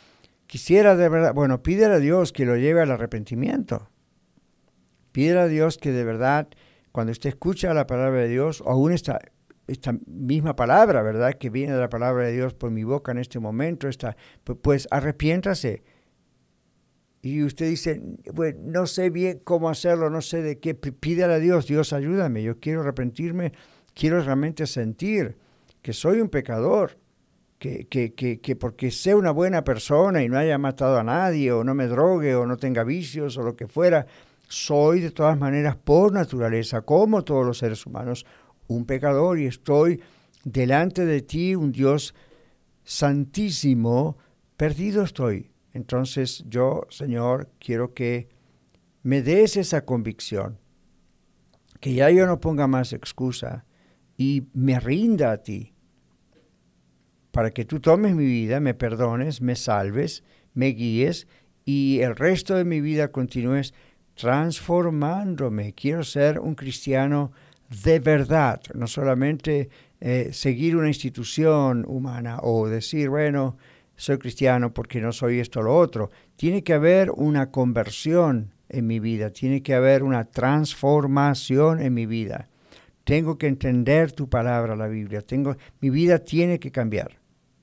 quisiera de verdad, bueno, pídele a Dios que lo lleve al arrepentimiento. Pídele a Dios que de verdad, cuando usted escucha la palabra de Dios, o aún esta, esta misma palabra, ¿verdad?, que viene de la palabra de Dios por mi boca en este momento, esta, pues arrepiéntase. Y usted dice, bueno, no sé bien cómo hacerlo, no sé de qué, pídele a Dios, Dios ayúdame, yo quiero arrepentirme, quiero realmente sentir que soy un pecador, que, que, que, que porque sea una buena persona y no haya matado a nadie, o no me drogue, o no tenga vicios, o lo que fuera, soy de todas maneras por naturaleza, como todos los seres humanos, un pecador, y estoy delante de ti, un Dios santísimo, perdido estoy. Entonces yo, Señor, quiero que me des esa convicción, que ya yo no ponga más excusa y me rinda a ti, para que tú tomes mi vida, me perdones, me salves, me guíes y el resto de mi vida continúes transformándome. Quiero ser un cristiano de verdad, no solamente eh, seguir una institución humana o decir, bueno, soy cristiano porque no soy esto o lo otro. Tiene que haber una conversión en mi vida, tiene que haber una transformación en mi vida. Tengo que entender tu palabra, la Biblia. Tengo, mi vida tiene que cambiar.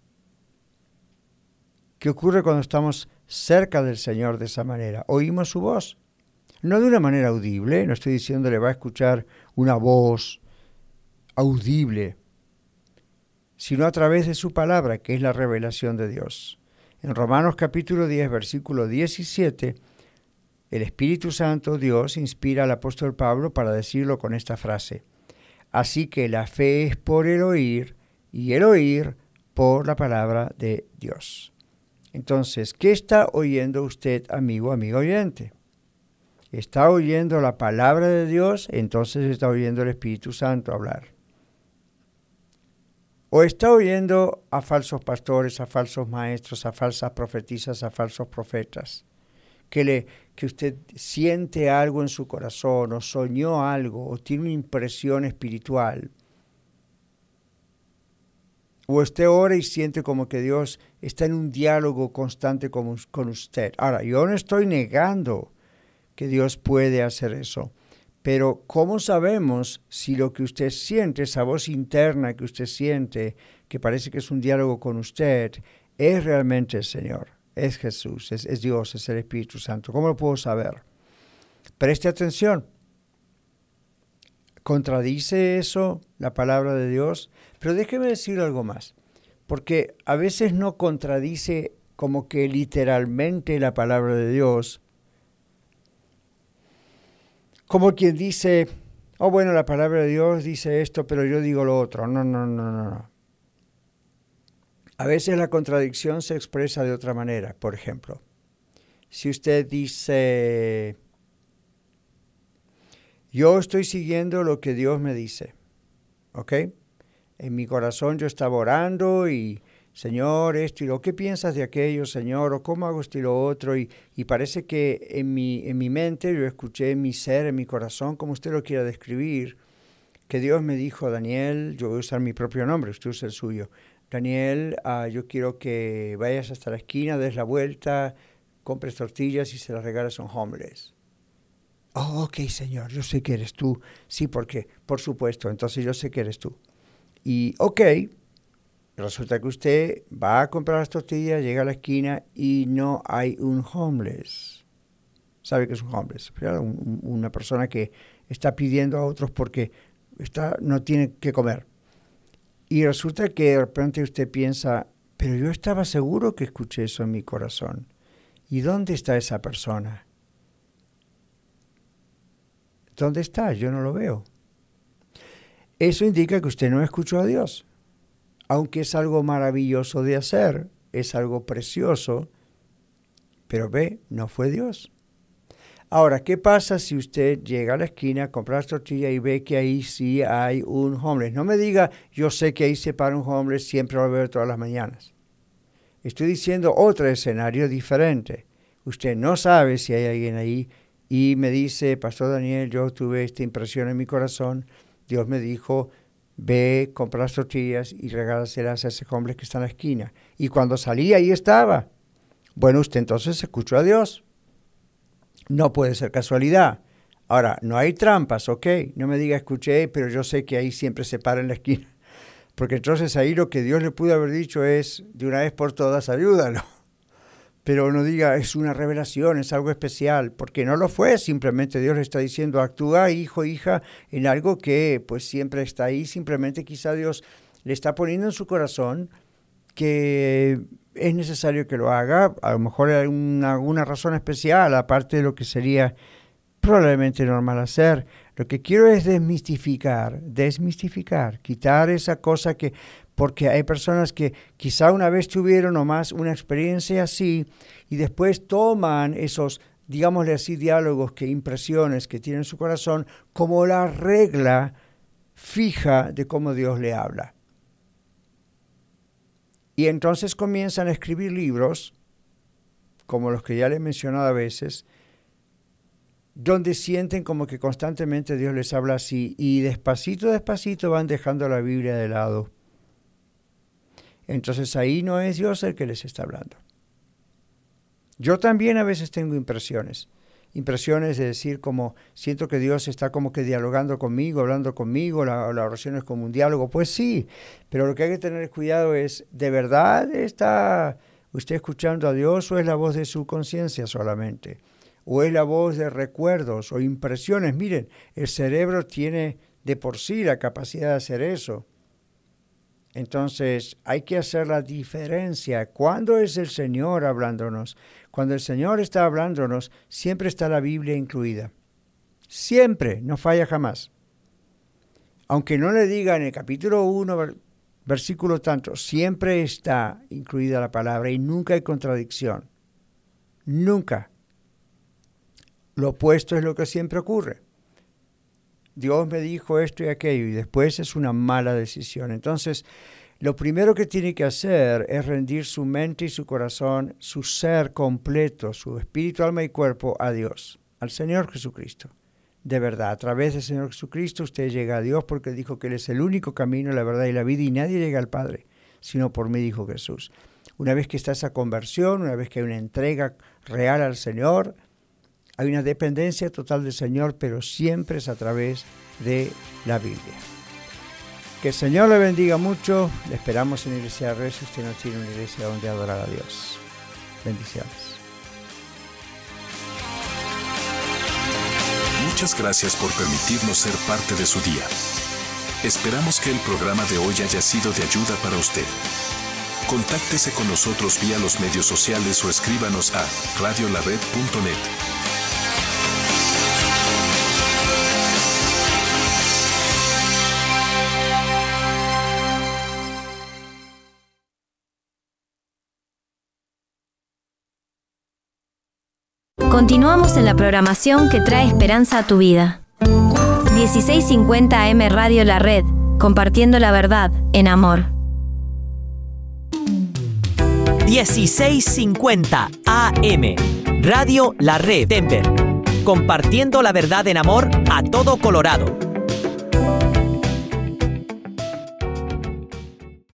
¿Qué ocurre cuando estamos cerca del Señor de esa manera? Oímos su voz. No de una manera audible, no estoy diciendo le va a escuchar una voz audible, sino a través de su palabra, que es la revelación de Dios. En Romanos capítulo diez, versículo diecisiete, el Espíritu Santo, Dios, inspira al apóstol Pablo para decirlo con esta frase: así que la fe es por el oír, y el oír por la palabra de Dios. Entonces, ¿qué está oyendo usted, amigo, amigo oyente? ¿Está oyendo la palabra de Dios? Entonces está oyendo el Espíritu Santo hablar. ¿O está oyendo a falsos pastores, a falsos maestros, a falsas profetisas, a falsos profetas? Que, le, que usted siente algo en su corazón, o soñó algo, o tiene una impresión espiritual. O usted ora y siente como que Dios está en un diálogo constante con, con usted. Ahora, yo no estoy negando que Dios puede hacer eso. Pero ¿cómo sabemos si lo que usted siente, esa voz interna que usted siente, que parece que es un diálogo con usted, es realmente el Señor? Es Jesús, es, es Dios, es el Espíritu Santo. ¿Cómo lo puedo saber? Preste atención. ¿Contradice eso la palabra de Dios? Pero déjeme decir algo más, porque a veces no contradice como que literalmente la palabra de Dios, como quien dice, oh bueno, la palabra de Dios dice esto, pero yo digo lo otro. No, no, no, no, no. A veces la contradicción se expresa de otra manera. Por ejemplo, si usted dice, yo estoy siguiendo lo que Dios me dice, ¿ok? En mi corazón yo estaba orando y, Señor, esto y lo, ¿qué piensas de aquello, Señor? ¿O cómo hago esto y lo otro? Y, y parece que en mi, en mi mente, yo escuché en mi ser, en mi corazón, como usted lo quiera describir, que Dios me dijo, Daniel, yo voy a usar mi propio nombre, usted usa el suyo. Daniel, uh, yo quiero que vayas hasta la esquina, des la vuelta, compres tortillas y se las regales a un homeless. Oh, ok, Señor, yo sé que eres tú. Sí, porque, por supuesto, entonces yo sé que eres tú. Y, ok, resulta que usted va a comprar las tortillas, llega a la esquina y no hay un homeless. ¿Sabe qué es un homeless? Un, una persona que está pidiendo a otros porque está, no tiene que comer. Y resulta que de repente usted piensa, pero yo estaba seguro que escuché eso en mi corazón. ¿Y dónde está esa persona? ¿Dónde está? Yo no lo veo. Eso indica que usted no escuchó a Dios. Aunque es algo maravilloso de hacer, es algo precioso, pero ve, no fue Dios. Ahora, ¿qué pasa si usted llega a la esquina, compra las tortillas y ve que ahí sí hay un homeless? No me diga, yo sé que ahí se para un homeless, siempre lo veo todas las mañanas. Estoy diciendo otro escenario diferente. Usted no sabe si hay alguien ahí y me dice, Pastor Daniel, yo tuve esta impresión en mi corazón. Dios me dijo, ve, compra las tortillas y regálaselas a ese homeless que está en la esquina. Y cuando salí, ahí estaba. Bueno, usted entonces escuchó a Dios. No puede ser casualidad. Ahora, no hay trampas, ok. No me diga escuché, pero yo sé que ahí siempre se para en la esquina. Porque entonces ahí lo que Dios le pudo haber dicho es, de una vez por todas, ayúdalo. Pero no diga, es una revelación, es algo especial, porque no lo fue. Simplemente Dios le está diciendo, actúa, hijo, hija, en algo que pues siempre está ahí. Simplemente quizá Dios le está poniendo en su corazón que es necesario que lo haga. A lo mejor hay alguna, alguna razón especial, aparte de lo que sería probablemente normal hacer. Lo que quiero es desmistificar, desmistificar, quitar esa cosa que, porque hay personas que quizá una vez tuvieron nomás una experiencia así y después toman esos, digámosle así, diálogos, que impresiones que tienen en su corazón como la regla fija de cómo Dios le habla. Y entonces comienzan a escribir libros, como los que ya les he mencionado a veces, donde sienten como que constantemente Dios les habla así, y despacito, despacito van dejando la Biblia de lado. Entonces ahí no es Dios el que les está hablando. Yo también a veces tengo impresiones, impresiones de decir como, siento que Dios está como que dialogando conmigo, hablando conmigo, la, la oración es como un diálogo. Pues sí, pero lo que hay que tener cuidado es, ¿de verdad está usted escuchando a Dios o es la voz de su conciencia solamente? ¿O es la voz de recuerdos o impresiones? Miren, el cerebro tiene de por sí la capacidad de hacer eso. Entonces, hay que hacer la diferencia. ¿Cuándo es el Señor hablándonos? Cuando el Señor está hablándonos, siempre está la Biblia incluida. Siempre, no falla jamás. Aunque no le diga en el capítulo uno, versículo tanto, siempre está incluida la palabra y nunca hay contradicción. Nunca. Lo opuesto es lo que siempre ocurre. Dios me dijo esto y aquello y después es una mala decisión. Entonces, lo primero que tiene que hacer es rendir su mente y su corazón, su ser completo, su espíritu, alma y cuerpo a Dios, al Señor Jesucristo. De verdad, a través del Señor Jesucristo usted llega a Dios porque dijo que Él es el único camino, la verdad y la vida y nadie llega al Padre, sino por mí, dijo Jesús. Una vez que está esa conversión, una vez que hay una entrega real al Señor, hay una dependencia total del Señor, pero siempre es a través de la Biblia. Que el Señor le bendiga mucho. Le esperamos en la Iglesia Red si usted no tiene una iglesia donde adorar a Dios. Bendiciones. Muchas gracias por permitirnos ser parte de su día. Esperamos que el programa de hoy haya sido de ayuda para usted. Contáctese con nosotros vía los medios sociales o escríbanos a radio la red punto net. Continuamos en la programación que trae esperanza a tu vida. dieciséis cincuenta A M Radio La Red, compartiendo la verdad en amor. dieciséis cincuenta A M Radio La Red Denver, compartiendo la verdad en amor a todo Colorado.